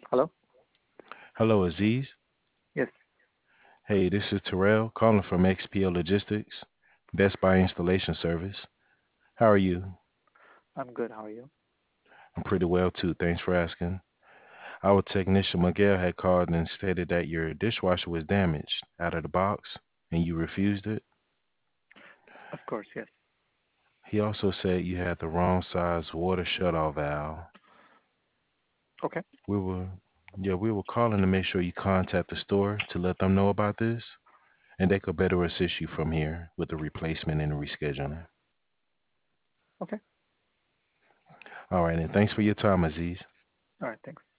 Hello? Hello, Aziz. Yes, Hey, this is Terrell calling from XPO Logistics, Best Buy Installation Service. How are you? I'm good. How are you? I'm pretty well too. Thanks for asking. Our technician Miguel had called and stated that your dishwasher was damaged out of the box and you refused it. Of course, yes. He also said you had the wrong size water shutoff valve. Okay. We were, yeah, we were calling to make sure you contact the store to let them know about this, and they could better assist you from here with the replacement and the rescheduling. Okay. All right, and thanks for your time, Aziz. All right. Thanks.